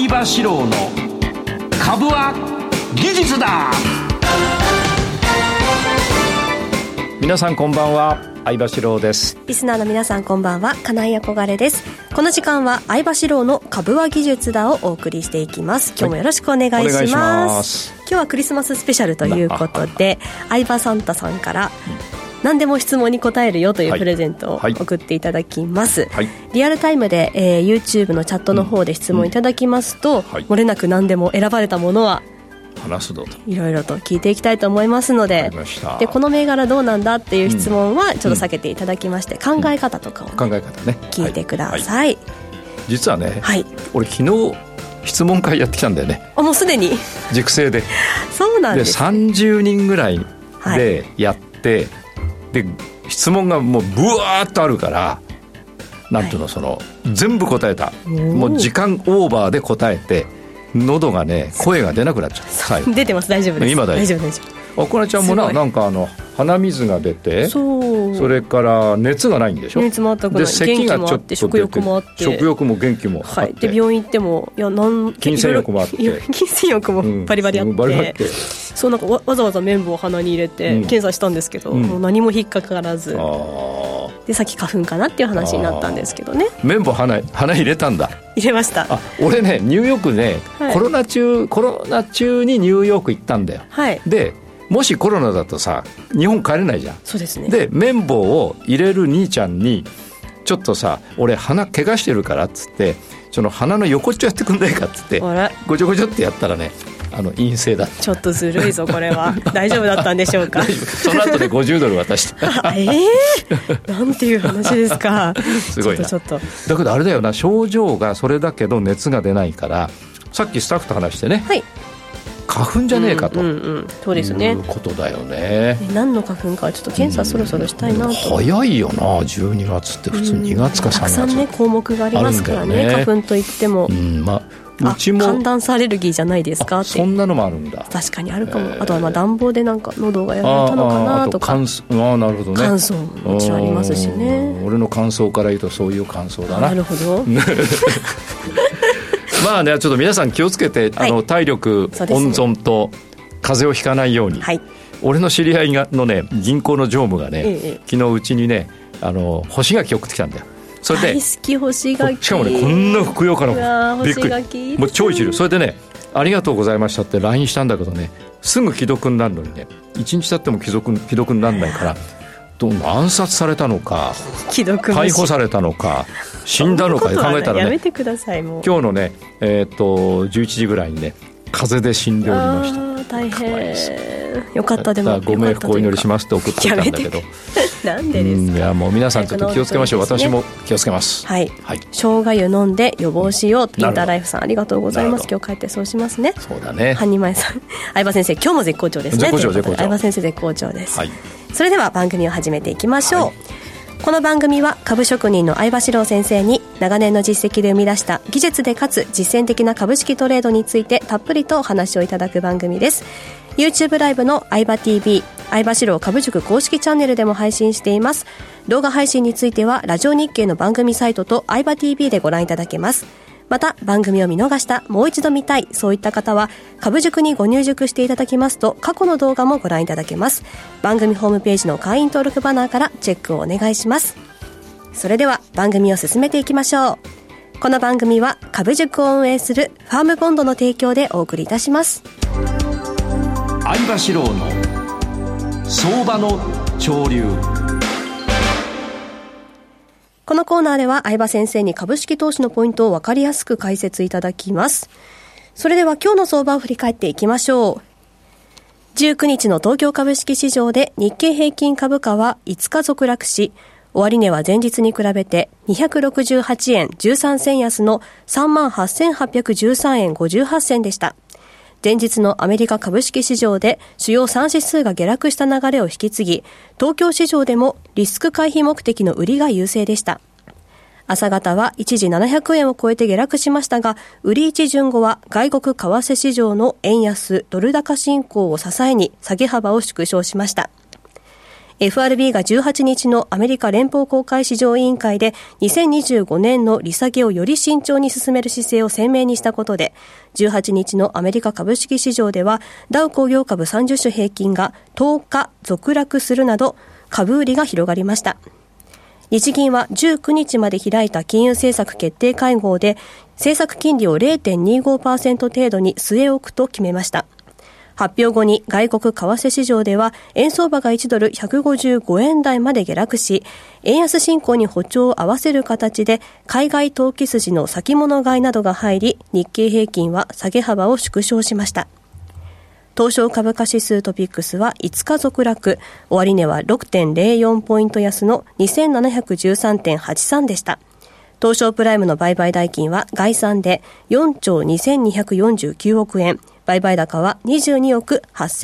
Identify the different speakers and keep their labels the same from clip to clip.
Speaker 1: 相場志郎の株は技術だ。
Speaker 2: 皆さんこんばんは、相場志郎です。
Speaker 3: リスナーの皆さんこんばんは、金井憧れです。この時間は相場志郎の株は技術だをお送りしていきます。今日もよろしくお願いします。
Speaker 2: お願いします。
Speaker 3: 今日はクリスマススペシャルということで、相場サンタさんから何でも質問に答えるよというプレゼントを送っていただきます、はいはい、リアルタイムで、YouTube のチャットの方で質問いただきますと、はい、漏れなく何でも選ばれたものは
Speaker 2: 話すぞと
Speaker 3: いろいろと聞いていきたいと思いますの でこの銘柄どうなんだっていう質問はちょっと避けていただきまして、考え方とかを、聞いてください、
Speaker 2: 実はね、俺昨日質問会やってきたんだよね。
Speaker 3: もうすでに
Speaker 2: 熟成で
Speaker 3: そうなんです、
Speaker 2: で30人ぐらいでやって、で質問がもうブワーッとあるからなんていうの、その全部答えた。もう時間オーバーで答えて喉がね声が出なくなっちゃった。
Speaker 3: 出てます。大丈夫です。
Speaker 2: 今大丈夫。あこなちゃんもなんか鼻水が出て、それから熱がないんでしょ。
Speaker 3: 熱もあったくない。
Speaker 2: で咳がちょっと出て、
Speaker 3: 食欲もあって、
Speaker 2: 食欲も元気もあって、
Speaker 3: で病院行っても
Speaker 2: 金銭欲もあって、
Speaker 3: 金銭欲もバリバリあって、そうなんかわざわざ綿棒を鼻に入れて検査したんですけど、もう何も引っかからず、でさっき花粉かなっていう話になったんですけどね。
Speaker 2: 綿棒鼻入れたんだ。
Speaker 3: 入れました。
Speaker 2: 俺ねニューヨークね、コロナ中にニューヨーク行ったんだよ、でもしコロナだとさ日本帰れないじゃん。
Speaker 3: そうですね。
Speaker 2: で綿棒を入れる兄ちゃんにちょっとさ俺鼻怪我してるからっつって、その鼻の横っちょやってくんないかっつってごちょごちょってやったらね陰性だ。
Speaker 3: ちょっとずるいぞこれは。大丈夫だったんでしょうか。
Speaker 2: その後で$50渡して
Speaker 3: なんていう話ですか。
Speaker 2: すごいな。
Speaker 3: ちょっと
Speaker 2: だけどあれだよな、症状がそれだけど熱が出ないから、さっきスタッフと話してね、花粉じゃねえかと、
Speaker 3: そうですね、
Speaker 2: いうことだよね。
Speaker 3: 何の花粉かちょっと検査そろそろしたいなと。
Speaker 2: 早いよな、12月って普通2月か3月、
Speaker 3: たくさんね項目がありますから ね、花粉といっても、うちも寒暖差アレルギーじゃないですかって。
Speaker 2: そんなのもあるんだ。
Speaker 3: 確かにあるかも、あとは暖房でなんか喉がやられたのかなとか。
Speaker 2: なるほどね。
Speaker 3: 乾燥ももちろんありますしね。
Speaker 2: 俺の乾燥から言うとそういう乾燥だな。
Speaker 3: なるほど
Speaker 2: まあね、ちょっと皆さん気をつけて、体力温存と風邪をひかないように、俺の知り合いのね銀行の常務がね、昨日うちにね干し柿送ってきたんだよ。それで
Speaker 3: 大好き干し柿。し
Speaker 2: かもねこんなふくよかな
Speaker 3: びっくり、
Speaker 2: もう超一流。それでねありがとうございましたって LINE したんだけどね、すぐ既読になるのにね1日経っても既読にならないから、暗殺されたのか逮捕されたのか死んだのか考えたらね、
Speaker 3: やめてください。もう
Speaker 2: 今日のね、11時ぐらいにね風邪で死んでおりました。
Speaker 3: 大変よかった。でも
Speaker 2: ご冥福をお祈りしますって送っていたんだけど
Speaker 3: なんでですか。
Speaker 2: いやもう皆さんちょっと気をつけましょう、私も気をつけます。生
Speaker 3: 姜湯飲んで予防しよう。インターライフさんありがとうございます。今日帰ってそうしますね。
Speaker 2: そうだね。
Speaker 3: ハニマイさん相葉先生今日も絶好調ですね。
Speaker 2: 絶好調。
Speaker 3: 相葉先生絶好調です、それでは番組を始めていきましょう、この番組は株職人の相場志郎先生に長年の実績で生み出した技術でかつ実践的な株式トレードについてたっぷりとお話をいただく番組です。 YouTube ライブの相場 TV 相場志郎株塾公式チャンネルでも配信しています。動画配信についてはラジオ日経の番組サイトと相場 TV でご覧いただけます。また番組を見逃した、もう一度見たい、そういった方は株塾にご入塾していただきますと過去の動画もご覧いただけます。番組ホームページの会員登録バナーからチェックをお願いします。それでは番組を進めていきましょう。この番組は株塾を運営するファームボンドの提供でお送りいたします。
Speaker 1: 相場志郎の相場の潮流。
Speaker 3: このコーナーでは相場先生に株式投資のポイントを分かりやすく解説いただきます。それでは今日の相場を振り返っていきましょう。19日の東京株式市場で日経平均株価は5日続落し、終値は前日に比べて268円13銭安の 38,813 円58銭でした。前日のアメリカ株式市場で主要3指数が下落した流れを引き継ぎ、東京市場でもリスク回避目的の売りが優勢でした。朝方は一時700円を超えて下落しましたが、売り一巡後は外国為替市場の円安ドル高進行を支えに下げ幅を縮小しました。 FRB が18日のアメリカ連邦公開市場委員会で2025年の利下げをより慎重に進める姿勢を鮮明にしたことで、18日のアメリカ株式市場ではダウ工業株30種平均が10日続落するなど株売りが広がりました。日銀は19日まで開いた金融政策決定会合で政策金利を 0.25% 程度に据え置くと決めました。発表後に外国為替市場では円相場が1ドル155円台まで下落し、円安進行に歩調を合わせる形で海外投機筋の先物買いなどが入り、日経平均は下げ幅を縮小しました。東証株価指数トピックスは5日続落、終値は 6.04 ポイント安の 2713.83 でした。東証プライムの売買代金は概算で4兆2249億円、売買高は22億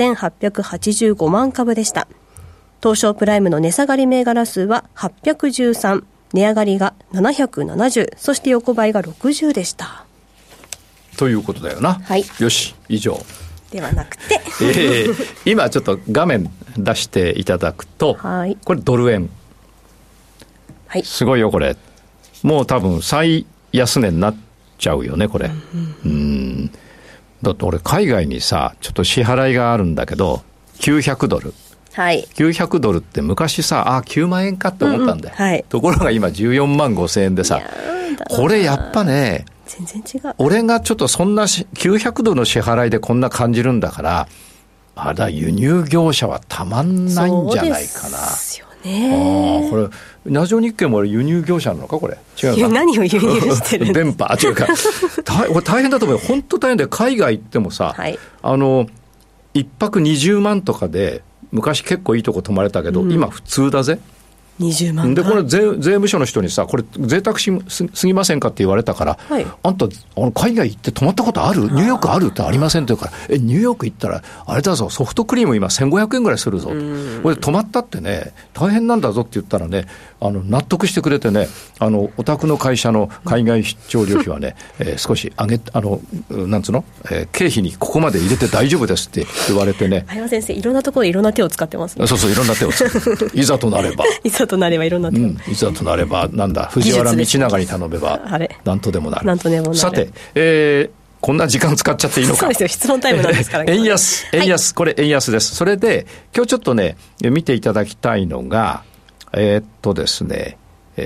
Speaker 3: 8885万株でした。東証プライムの値下がり銘柄数は813、値上がりが770、そして横ばいが60でした。
Speaker 2: ということだよな。
Speaker 3: はい。
Speaker 2: よし、以上。
Speaker 3: ではなくて、
Speaker 2: 今ちょっと画面出していただくと、
Speaker 3: はい、
Speaker 2: これドル円、
Speaker 3: はい、
Speaker 2: すごいよこれ。もう多分最安値になっちゃうよねこれ。だって俺海外にさちょっと支払いがあるんだけど900ドル、
Speaker 3: はい、
Speaker 2: 900ドルって昔さ9万円かって思ったんだよ、
Speaker 3: はい、
Speaker 2: ところが今14万5千円でさ、これやっぱね
Speaker 3: 全然違う。
Speaker 2: 俺がちょっとそんな900ドルの支払いでこんな感じるんだから、あだ輸入業者はたまんないんじゃないかな。そうですよね。これラジオ日経も輸入業者なのかこれ。違うか。
Speaker 3: 何を輸入してるんですか。
Speaker 2: 電波違うか。これ大変だと思うよ。本当大変で、海外行ってもさ、はい、1泊20万とかで昔結構いいとこ泊まれたけど、今普通だぜ。
Speaker 3: 20万
Speaker 2: でこれ税務署の人にさ、これ贅沢すぎませんかって言われたから、はい、あんた海外行って泊まったことある？ニューヨークあるってありませんって言うからニューヨーク行ったらあれだぞ、ソフトクリーム今1500円ぐらいするぞ、これ泊まったってね大変なんだぞって言ったらね、納得してくれてね、お宅の会社の海外出張旅費はね、少し上げなんつうの、経費にここまで入れて大丈夫ですって言われてね。
Speaker 3: 相葉先生いろんなところでいろんな手を使ってますね。
Speaker 2: そうそう、いろんな手を使っていざとなれば
Speaker 3: いざとなればいろんな手を、
Speaker 2: いざとなればなんだ藤原道長に頼めばなんとでもなる。
Speaker 3: なんとでもなる。
Speaker 2: さて、こんな時間使っちゃっていいのか。
Speaker 3: そうですよ、質問タイムなんですから
Speaker 2: 円安、はい、これ円安です。それで今日ちょっとね見ていただきたいのがですね、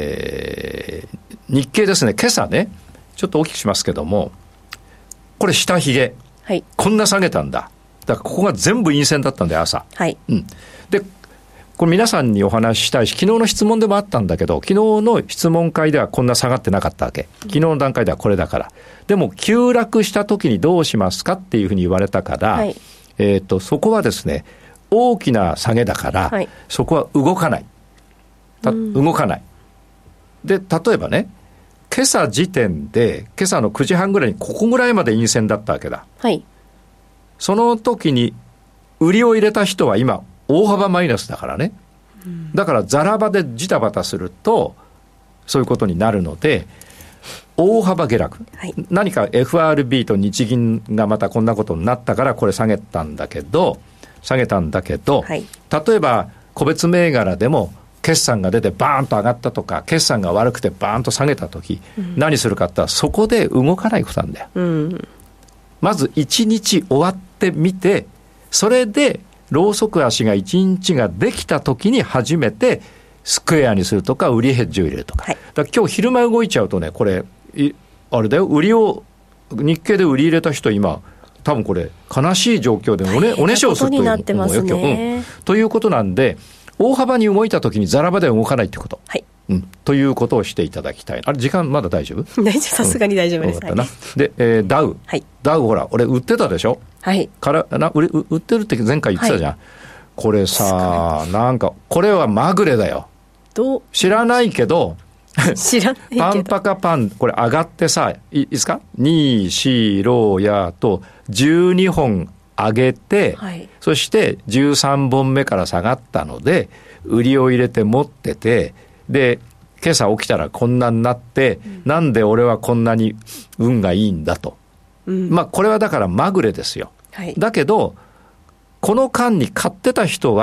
Speaker 2: 日経ですね。今朝ねちょっと大きくしますけども、これ下髭、はい、こんな下げたんだ。だからここが全部陰線だったんで朝、はい、でこれ皆さんにお話ししたいし、昨日の質問でもあったんだけど、昨日の質問会ではこんな下がってなかったわけ。昨日の段階ではこれだから。でも急落した時にどうしますかっていうふうに言われたから、はい、そこはですね大きな下げだから、はい、そこは動かない。動かない。で例えばね、今朝時点で今朝の9時半ぐらいにここぐらいまで陰線だったわけだ、はい、その時に売りを入れた人は今大幅マイナスだからね、だからザラ場でジタバタするとそういうことになるので大幅下落、はい、何か FRB と日銀がまたこんなことになったからこれ下げたんだけど、はい、例えば個別銘柄でも決算が出てバーンと上がったとか、決算が悪くてバーンと下げたとき、何するかって言ったらそこで動かないことなんだよ、まず1日終わってみて、それでローソク足が1日ができたときに初めてスクエアにするとか売りヘッジを入れるとか、はい、だから今日昼間動いちゃうとね、これあれだよ、売りを日経で売り入れた人今多分これ悲しい状況でおねしょをするという思うよ、ということなんで大幅に動いたときにザラ場では動かないということ、はい、ということをしていただきたい。あれ時間まだ大丈夫？大丈夫、
Speaker 3: さすがに大丈夫です、
Speaker 2: はい、で、ダウ、はい、ダウほら俺売ってたでしょ、はい、売ってるって前回言ってたじゃん、はい、これさなんかこれはまぐれだよ。知らないけどパンパカパンこれ上がってさ、いいですか、2、4、6やと12本上げて、はい、そして13本目から下がったので売りを入れて持ってて、で今朝起きたらこんなになって、なんで俺はこんなに運がいいんだと、まあこれはだからまぐれですよ、はい、だけどこの間に買ってた人は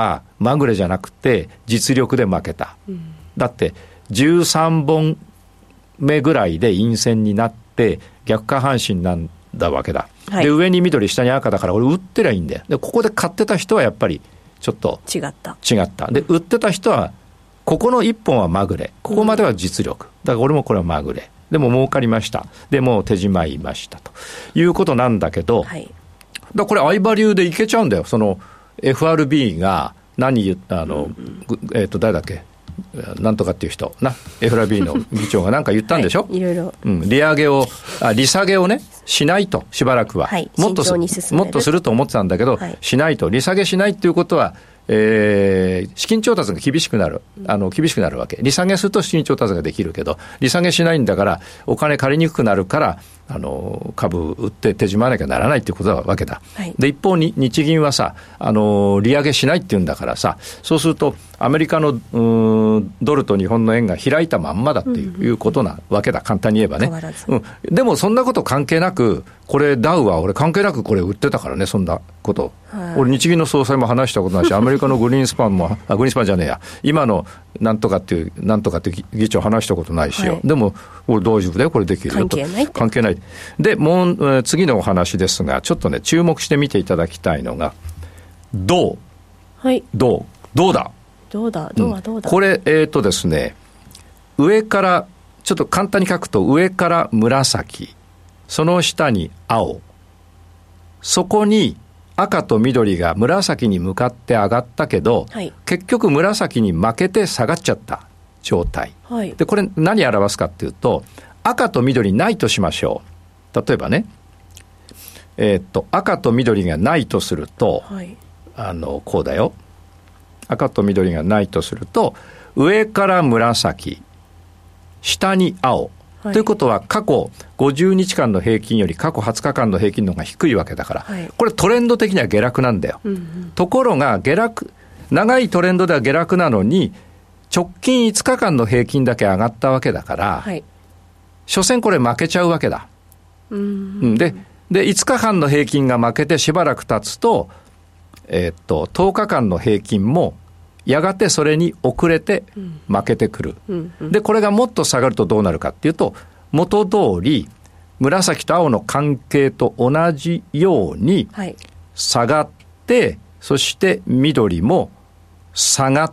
Speaker 2: まぐれじゃなくて実力で負けた、だって13本目ぐらいで陰線になって逆下半身なんだわけだ、はい、で上に緑下に赤だから俺打ってりゃいいんだよ。でここで買ってた人はやっぱりちょっと違ったで、売ってた人はここの1本はまぐれ、ここまでは実力、だから俺もこれはまぐれでも儲かりました、でもう手じまいましたということなんだけど、はい、だこれ相場流でいけちゃうんだよ。その FRB が何言った誰だっけ、なんとかっていう人な、 FRB の議長が何か言ったんでしょ、はい、いろいろ、利上げを利下げをねしないと、しばらくは、はい、もっとすると思ってたんだけど、はい、しないと、利下げしないっていうことは、資金調達が厳しくなるわけ。利下げすると資金調達ができるけど、利下げしないんだからお金借りにくくなるから、株売って手締まなきゃならないっていうことなわけだ、はい、で一方に日銀はさ、利上げしないっていうんだからさ、そうするとアメリカのドルと日本の円が開いたまんまだっていうことなわけだ、簡単に言えばね、でもそんなこと関係なく、これダウは俺関係なくこれ売ってたからね、そんなこと、俺日銀の総裁も話したことないし、アメリカのグリーンスパンもグリーンスパンじゃねえや、今のなんとかっていう議長話したことないしよ、はい、でも大丈夫だよ、これできるよと、関係ないで、もう次のお話ですが、ちょっとね注目して見ていただきたいのが銅、はい、銅だこれですね、上からちょっと簡単に書くと、上から紫、その下に青、そこに赤と緑が紫に向かって上がったけど、はい、結局紫に負けて下がっちゃった状態、はい、でこれ何表すかっていうと、赤と緑ないとしましょう。例えばね、赤と緑がないとすると、はい、こうだよ。赤と緑がないとすると、上から紫、下に青、はい、ということは過去50日間の平均より過去20日間の平均の方が低いわけだから、はい、これトレンド的には下落なんだよ、ところが長いトレンドでは下落なのに、直近5日間の平均だけ上がったわけだから、はい、所詮これ負けちゃうわけだ。で5日間の平均が負けてしばらく経つと、10日間の平均もやがてそれに遅れて負けてくる、でこれがもっと下がるとどうなるかっていうと、元通り紫と青の関係と同じように下がって、はい、そして緑も下がって、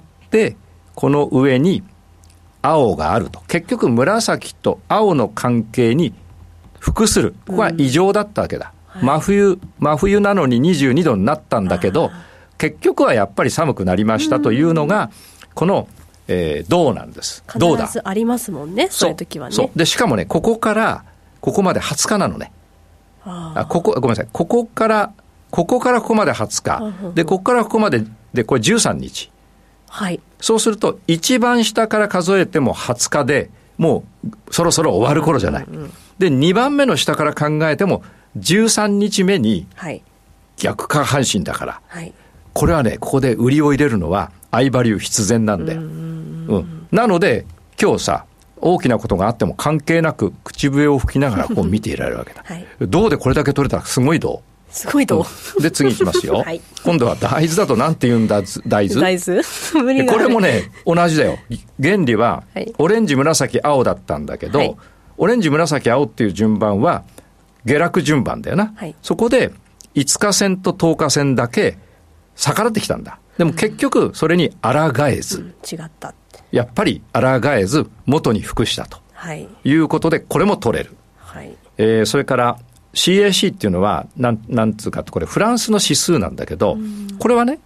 Speaker 2: この上に青があると、結局紫と青の関係に服する、ここは異常だったわけだ、真冬なのに22度になったんだけど、結局はやっぱり寒くなりましたというのがこの、銅なんです。銅だ。必ずありますもんね、そういう時はね。そうで、しかもね、ここからここまで20日なのね。ごめんなさい、ここからここまで20日で、ここからここまででこれ13日、はい、そうすると一番下から数えても20日でもうそろそろ終わる頃じゃない、で2番目の下から考えても13日目に逆下半身だから、はい、これはね、ここで売りを入れるのは相場流必然なんだよ、なので今日さ、大きなことがあっても関係なく口笛を吹きながらこう見ていられるわけだ、はい、銅でこれだけ取れたらすごい銅、で次いきますよ、はい、今度は大豆だとなんて言うんだ、大豆これもね同じだよ。原理はオレンジ紫青だったんだけど、はい、オレンジ紫青っていう順番は下落順番だよな、はい、そこで5日線と10日線だけ逆らってきたんだ。でも結局それに抗えず、違った、やっぱり抗えず元に服したと、はい、いうことでこれも取れる、はい、それから CAC っていうのはなんつうかって、これフランスの指数なんだけど、これはね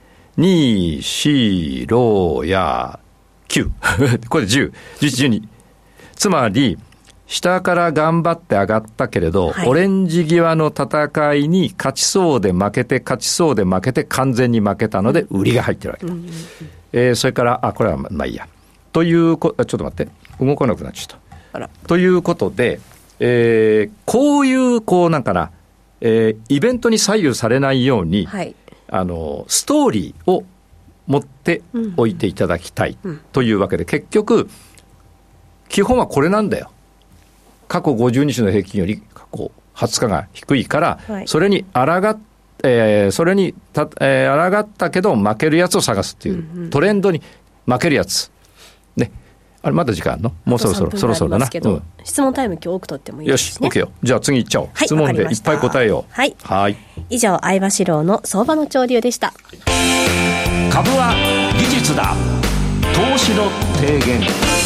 Speaker 2: 2、4、6や9これ10、11、12、つまり下から頑張って上がったけれど、はい、オレンジ際の戦いに勝ちそうで負けて勝ちそうで負けて完全に負けたので売りが入ってるわけだ、それからこれはまあいいやというちょっと待って、動かなくなっちゃった。ということで、こういうこうなんかな、イベントに左右されないように、はい、ストーリーを持っておいていただきたいというわけで、結局基本はこれなんだよ。過去50日の平均より過去20日が低いから、はい、それに抗っそれに抗ったけど負けるやつを探すっていう、トレンドに負けるやつね。あれまだ時間あるの？もうそろそろだな。
Speaker 3: 質問タイム今日多く取ってもいいですね。
Speaker 2: よし OK よ。じゃあ次行っちゃおう、質問でいっぱい答えよう。
Speaker 3: はい、以上相場志郎の相場の潮流でした。
Speaker 1: 株は技術だ、投資の提言。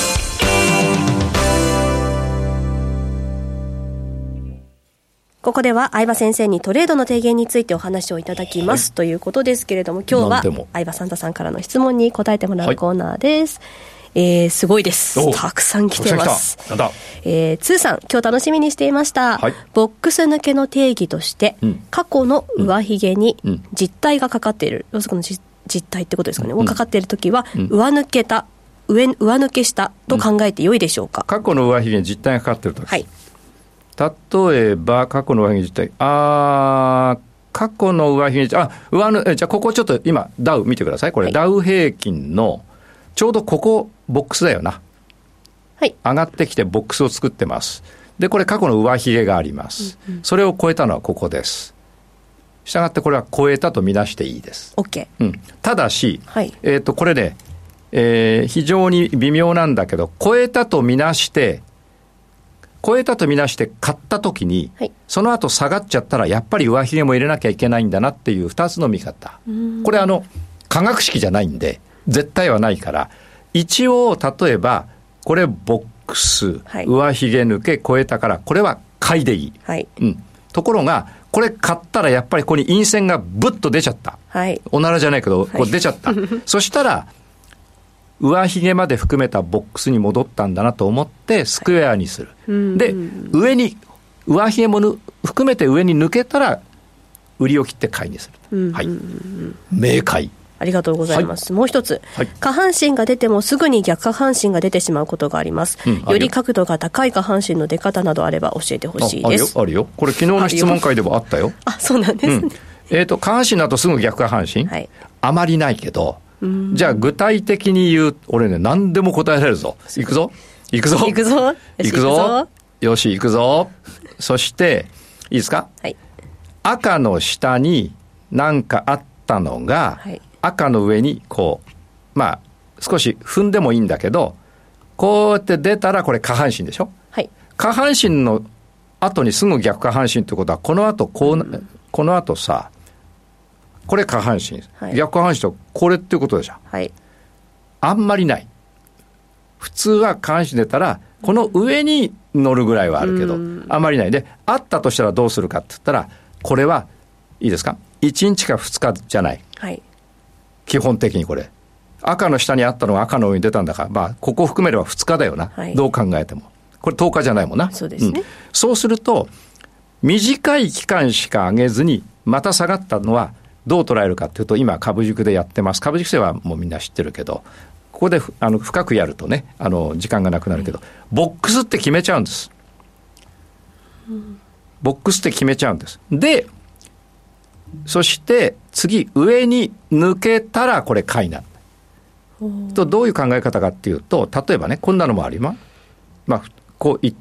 Speaker 3: ここでは相場先生にトレードの提言についてお話をいただきます、ということですけれども、今日は相場サンタさんからの質問に答えてもらうコーナーです。すごいです。たくさん来てます。つーさん、今日楽しみにしていました。ボックス抜けの定義として、過去の上髭に実体がかかっている、要するに実体ってことですかね、かかっているときは、上抜けしたと考えて良いでしょうか。
Speaker 2: 過去の上髭に実体がかかっているとき、例えば過去の上髭実体、過去の上髭、じゃあここちょっと今ダウ見てください。これ、ダウ平均のちょうどここボックスだよな。上がってきてボックスを作ってます。でこれ過去の上髭があります、それを超えたのはここです。したがってこれは超えたとみなしていいです。
Speaker 3: OK、
Speaker 2: ただし、これね、非常に微妙なんだけど、超えたとみなして買ったときに、その後下がっちゃったらやっぱり上髭も入れなきゃいけないんだなっていう2つの見方。これ化学式じゃないんで絶対はないから、一応例えばこれボックス、上髭抜け超えたからこれは買いでいい、ところがこれ買ったらやっぱりここに陰線がブッと出ちゃった、おならじゃないけどこう出ちゃった、そしたら上髭まで含めたボックスに戻ったんだなと思ってスクエアにする、で上髭も含めて上に抜けたら売りを切って買いにする、明快。
Speaker 3: ありがとうございます、もう一つ、下半身が出てもすぐに逆下半身が出てしまうことがあります、より角度が高い下半身の出方などあれば教えてほしいです。
Speaker 2: あるよこれ昨日の質問会でもあったよ。
Speaker 3: そうなんですね、
Speaker 2: 下半身だとすぐ逆下半身、あまりないけど、じゃあ具体的に言う、俺ね何でも答えられるぞ。いくぞよし行くぞ。そしていいですか、赤の下に何かあったのが、赤の上にこう少し踏んでもいいんだけど、こうやって出たらこれ下半身でしょ、下半身の後にすぐ逆下半身ってことはこの後さ、これ下半身、逆下半身とこれっていうことでしょ、あんまりない。普通は下半身出たらこの上に乗るぐらいはあるけど、あんまりない。であったとしたらどうするかって言ったら、これはいいですか、1日か2日じゃない、基本的にこれ赤の下にあったのが赤の上に出たんだから、ここ含めれば2日だよな、どう考えてもこれ10日じゃないもんな。
Speaker 3: そうですね、
Speaker 2: そうすると短い期間しか上げずにまた下がったのはどう捉えるかというと、今株塾でやってます。株塾ではもうみんな知ってるけど、ここで深くやるとね、時間がなくなるけど、ボックスって決めちゃうんです、ボックスって決めちゃうんです。でそして次上に抜けたらこれ買いなんだと。どういう考え方かっていうと、例えばねこんなのもあります。こう言って、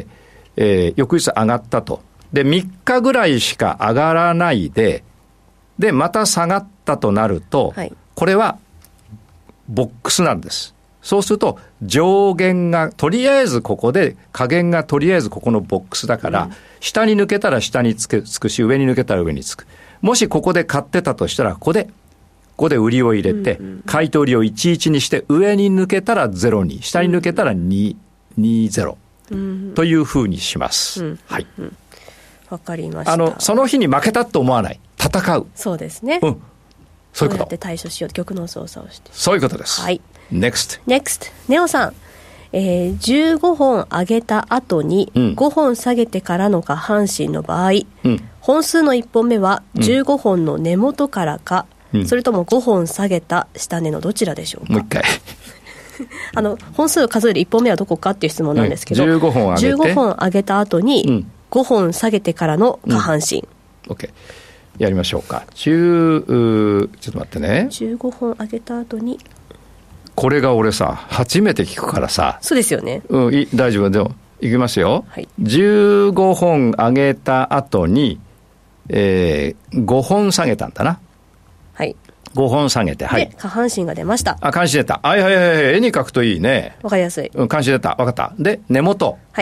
Speaker 2: 翌日上がったと。で3日ぐらいしか上がらないでまた下がったとなると、これはボックスなんです。そうすると上限がとりあえずここで、下限がとりあえずここのボックスだから、下に抜けたら下につくし、上に抜けたら上につく。もしここで買ってたとしたらここで売りを入れて、買いと売りを11にして、上に抜けたら0に、下に抜けたら220というふうにします。
Speaker 3: わかりました。
Speaker 2: その日に負けたと思わない、戦う。
Speaker 3: そうですね、
Speaker 2: そういうこと。どう
Speaker 3: やって対処しよう、玉の操作をして。
Speaker 2: そういうことです。NEXT
Speaker 3: ネオさん、15本上げた後に5本下げてからの下半身の場合、本数の1本目は15本の根元からか、それとも5本下げた下値のどちらでしょうか。
Speaker 2: もう一回
Speaker 3: 本数を数える1本目はどこかっていう質問なんですけど、
Speaker 2: 15本
Speaker 3: 上げた後に5本下げてからの下半身、
Speaker 2: OK、やりましょうか。ちょっと待ってね。
Speaker 3: 15本上げた後に、
Speaker 2: これが俺さ初めて聞くからさ。
Speaker 3: そうですよね、
Speaker 2: 大丈夫。でもいきますよ、15本上げた後に 5本下げたんだな。
Speaker 3: はい。
Speaker 2: 5本下げて、はい。
Speaker 3: で、下半身が出ました。
Speaker 2: 下半身出た。はいはいはい。絵に描くといいね。
Speaker 3: わかりやすい。
Speaker 2: 下半身出た。わかった。で、根元。
Speaker 3: はい。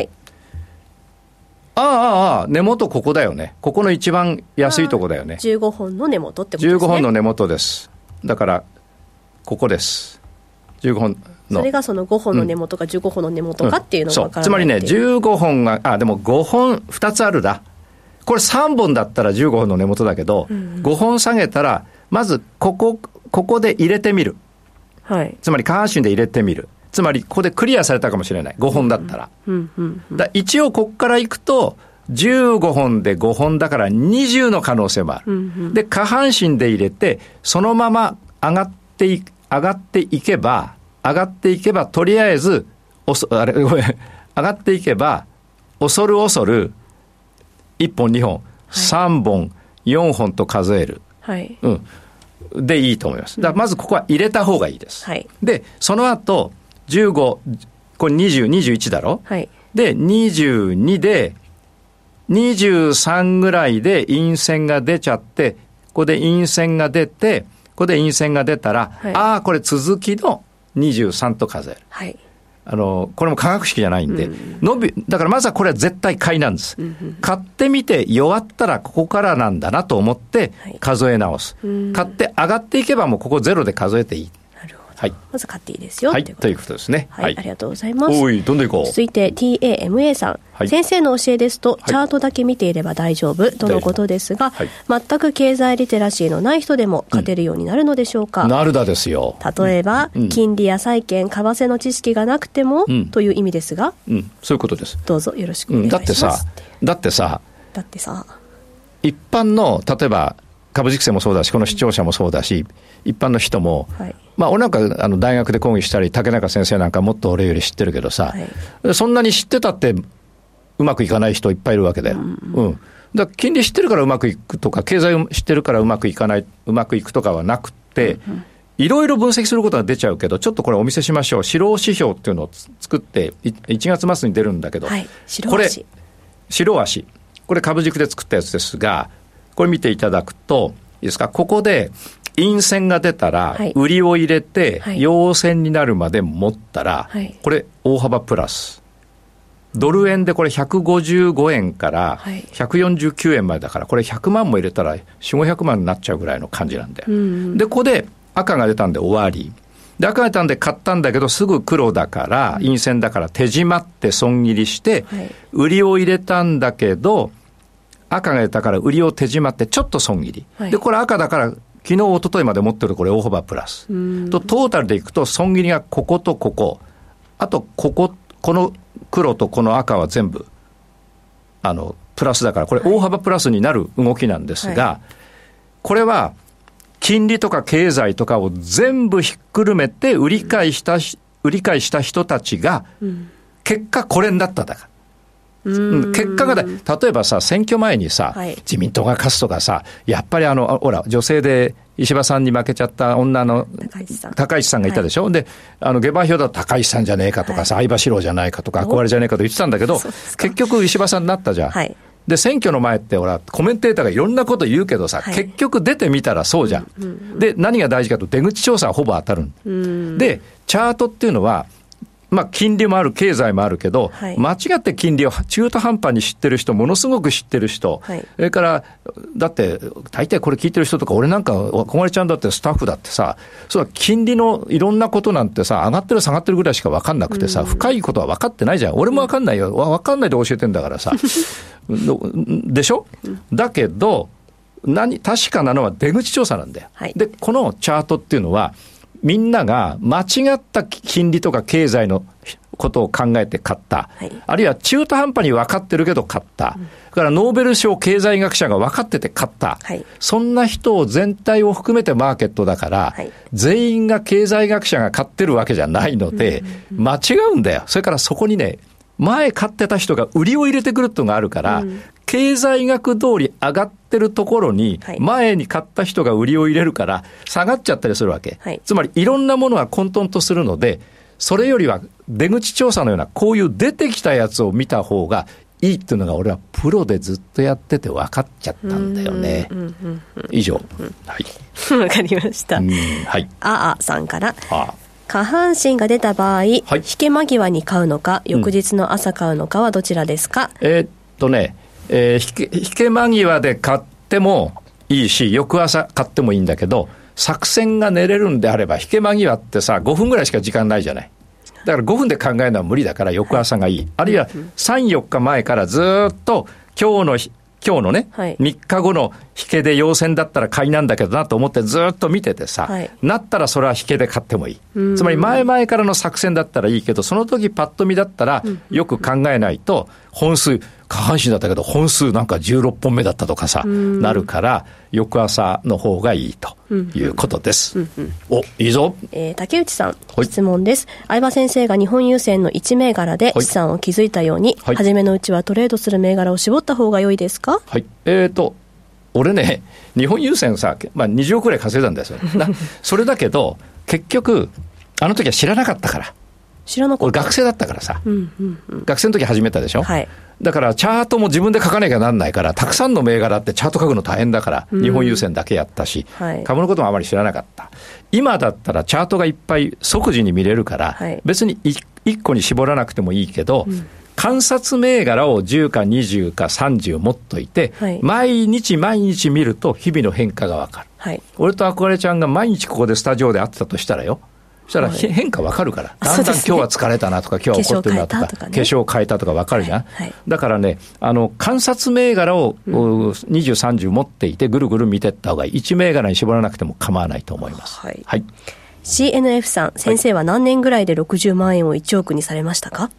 Speaker 2: 根元ここだよね。ここの一番安いとこだよね。
Speaker 3: 15本の根元ってことですね。
Speaker 2: 15本の根元です。だから、ここです。15本の。
Speaker 3: それがその5本の根元か15本の根元かっていうのが分からない、
Speaker 2: つまりね、15本が、でも5本、2つあるだ。これ3本だったら15本の根元だけど、5本下げたら、まずここで入れてみる。
Speaker 3: はい。
Speaker 2: つまり下半身で入れてみる。つまりここでクリアされたかもしれない。5本だったら。だ一応ここからいくと、15本で5本だから20の可能性もある。で、下半身で入れて、そのまま上がっていけば、とりあえず、上がっていけば、恐る恐る、1本、2本、3本、4本と数える。
Speaker 3: はい。
Speaker 2: でいいと思います。だからまずここは入れた方がいいです。
Speaker 3: はい。
Speaker 2: で、その後、15、これ20、21だろ？
Speaker 3: はい。で、
Speaker 2: 22で、23ぐらいで陰線が出ちゃって、ここで陰線が出て、ここで陰線が出たら、はい、これ続きの23と数える。
Speaker 3: はい。
Speaker 2: これも化学式じゃないんで、だからまずはこれは絶対買いなんです。買ってみて弱ったらここからなんだなと思って数え直す。買って上がっていけばもうここゼロで数えていい。
Speaker 3: なるほど。
Speaker 2: はい。
Speaker 3: まず買っていいですよ。
Speaker 2: はい。ということですね。
Speaker 3: はい。ありがとうございます。
Speaker 2: おい、どんどんいこう。
Speaker 3: 続いて TAMA さん。はい、先生の教えですと、チャートだけ見ていれば大丈夫とのことですが、全く経済リテラシーのない人でも勝てるようになるのでしょうか。
Speaker 2: なるだですよ。
Speaker 3: 例えば、金利や債券、為替の知識がなくても、という意味ですが、
Speaker 2: そういうことです。
Speaker 3: どうぞよろしくお願いします。
Speaker 2: だってさ、一般の、例えば、株式生もそうだし、この視聴者もそうだし、一般の人も、俺なんか大学で講義したり、竹中先生なんかもっと俺より知ってるけどさ、そんなに知ってたってうまくいかない人いっぱいいるわけだよ。だから金利知ってるからうまくいくとか、経済を知ってるからうまくいかない、うまくいくとかはなくて、いろいろ分析することが出ちゃうけど、ちょっとこれお見せしましょう。白指標っていうのを作って、1月末に出るんだけど、これ、白足。これ株軸で作ったやつですが、これ見ていただくと、いいですか、ここで陰線が出たら、売りを入れて、陽線になるまで持ったら、これ大幅プラス。ドル円でこれ155円から149円までだから、これ100万も入れたら4、500万になっちゃうぐらいの感じなんだよ。で、ここで赤が出たんで終わり。で、赤が出たんで買ったんだけど、すぐ黒だから、陰線だから手締まって損切りして、売りを入れたんだけど、赤が出たから売りを手締まってちょっと損切り。で、これ赤だから、昨日、一昨日まで持ってるこれ大幅プラス。と、トータルでいくと損切りがこことここ。あと、この黒とこの赤は全部、プラスだから、これ大幅プラスになる動きなんですが、これは、金利とか経済とかを全部ひっくるめて売り買いした人たちが、結果これになっただから。結果が例えばさ、選挙前にさ、自民党が勝つとかさ、やっぱりほら、女性で石破さんに負けちゃった女の高市さんがいたでしょ。で、下馬評だと高市さんじゃねえかとかさ、相場志郎じゃないかとか、憧れじゃねえかと言ってたんだけど、結局石破さんになったじゃん。で、選挙の前ってほら、コメンテーターがいろんなこと言うけどさ、結局出てみたらそうじゃん。で、何が大事かと、出口調査はほぼ当たる。で、チャートっていうのは、金利もある、経済もあるけど、間違って金利を中途半端に知ってる人、ものすごく知ってる人、それから、だって、大体これ聞いてる人とか、俺なんか、小金ちゃんだってスタッフだってさ、それは金利のいろんなことなんてさ、上がってる下がってるぐらいしか分かんなくてさ、深いことは分かってないじゃん。俺も分かんないよ。分かんないで教えてんだからさ。でしょ？だけど、確かなのは出口調査なんだよ。で、このチャートっていうのは、みんなが間違った金利とか経済のことを考えて買った。あるいは中途半端に分かってるけど買った。だからノーベル賞経済学者が分かってて買った。そんな人を全体を含めてマーケットだから、全員が経済学者が買ってるわけじゃないので、間違うんだよ。それからそこにね、前買ってた人が売りを入れてくるってのがあるから、経済学通り上がってるところに、前に買った人が売りを入れるから下がっちゃったりするわけ。つまりいろんなものが混沌とするので、それよりは出口調査のようなこういう出てきたやつを見た方がいいっていうのが俺はプロでずっとやってて分かっちゃったんだよね。以上、はい、
Speaker 3: わかりました。
Speaker 2: はい、
Speaker 3: さんから下半身が出た場合、引け間際に買うのか翌日の朝買うのかはどちらですか？
Speaker 2: 引け間際で買ってもいいし翌朝買ってもいいんだけど、作戦が練れるんであれば引け間際ってさ5分ぐらいしか時間ないじゃない。だから5分で考えるのは無理だから翌朝がいい、あるいは 3,4 日前からずっと今日のね、3日後の引けで陽線だったら買いなんだけどなと思ってずっと見ててさ、なったらそれは引けで買ってもいい。つまり前々からの作戦だったらいいけど、その時パッと見だったらよく考えないと本数下半身だったけど本数なんか16本目だったとかさなるから、翌朝の方がいいということです。いいぞ。
Speaker 3: 竹内さん、質問です。相葉先生が日本郵船の1銘柄で資産を築いたように、初めのうちはトレードする銘柄を絞った方が良いですか？
Speaker 2: はい、俺ね日本郵船さ、20億くらい稼いだんですよそれだけど結局あの時は知らなかったから。
Speaker 3: 知らなかった。
Speaker 2: 俺学生だったからさ、学生の時始めたでしょ、だからチャートも自分で書かなきゃなんないから、たくさんの銘柄ってチャート書くの大変だから、日本郵船だけやったし、株のこともあまり知らなかった。今だったらチャートがいっぱい即時に見れるから、別に1個に絞らなくてもいいけど、観察銘柄を10か20か30持っといて、毎日見ると日々の変化がわかる。俺と憧れちゃんが毎日ここでスタジオで会ってたとしたらよ、そしたら変化わかるから、だんだん今日は疲れたなとか、今日は怒ってるなとか、化粧を変えたとかわかるじゃん。だからね、観察銘柄を20、30持っていてぐるぐる見ていった方がいい。1銘柄に絞らなくても構わないと思います。
Speaker 3: CNF さん、先生は何年ぐらいで60万円を1億にされましたか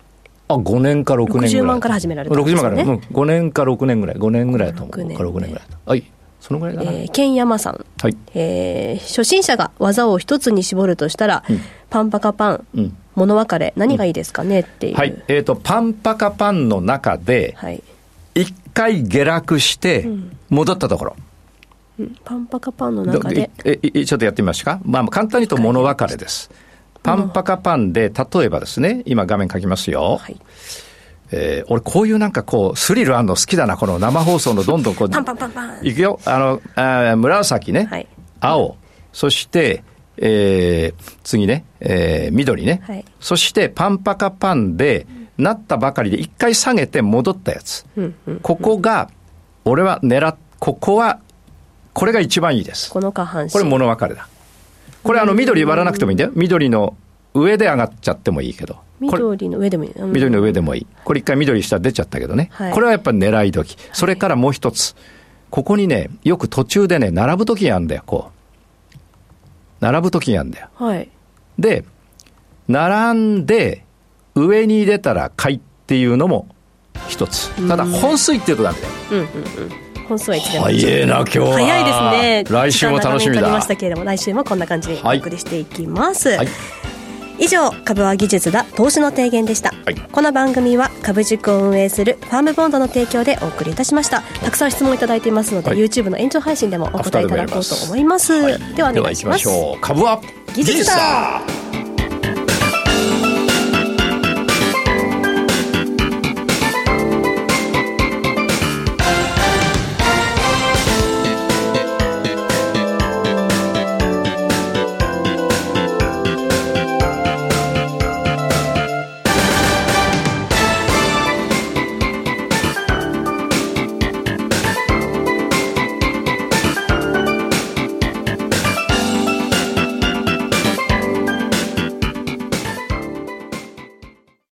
Speaker 2: ？5年か6年ぐらい。
Speaker 3: 60万から始められたんですよね。
Speaker 2: 60万から、5年か6年ぐらい。5年ぐらいだと思う。6年ぐらいだ。はい。そのぐらいだな。
Speaker 3: ケンヤマさん。初心者が技を一つに絞るとしたら、パンパカパン、物別れ、何がいいですかねっていう。
Speaker 2: パンパカパンの中で、一回下落して戻ったところ。
Speaker 3: パンパカパンの中で。
Speaker 2: ちょっとやってみましょうか。簡単に言うと物別れです。パンパカパンで、例えばですね、今画面書きますよ。俺こういうなんかこうスリルあるの好きだな。この生放送のどんどんこう
Speaker 3: パンパンパンパン
Speaker 2: いくよ。紫ね、青、そして、次ね、緑ね、そしてパンパカパンでなったばかりで一回下げて戻ったやつ、ここが俺はこれが一番いいです。
Speaker 3: この下半身、
Speaker 2: これ物別れだ。これ緑割らなくてもいいんだよ。緑の上で上がっちゃってもいいけど、
Speaker 3: 緑の上でもいい。
Speaker 2: 緑の上でもいい。これ一回緑下出ちゃったけどね、これはやっぱり狙い時。それからもう一つ、ここにね、よく途中でね並ぶ時があるんだよ。こう並ぶ時があるんだよ、で並んで上に出たら買いっていうのも一つ。ただ本数いってるとダメだよ。
Speaker 3: 本数はいつでも。
Speaker 2: 早いな今日は。
Speaker 3: 早いですね。
Speaker 2: 来週も楽しみだ。
Speaker 3: ましたけれども、来週もこんな感じでお送りしていきます。以上、株は技術だ、投資の提言でした。この番組は株塾を運営するファームボンドの提供でお送りいたしました。たくさん質問いただいていますので、YouTube の延長配信でもお答えいただこうと思います。ではお願いします。
Speaker 2: 株は技術だ。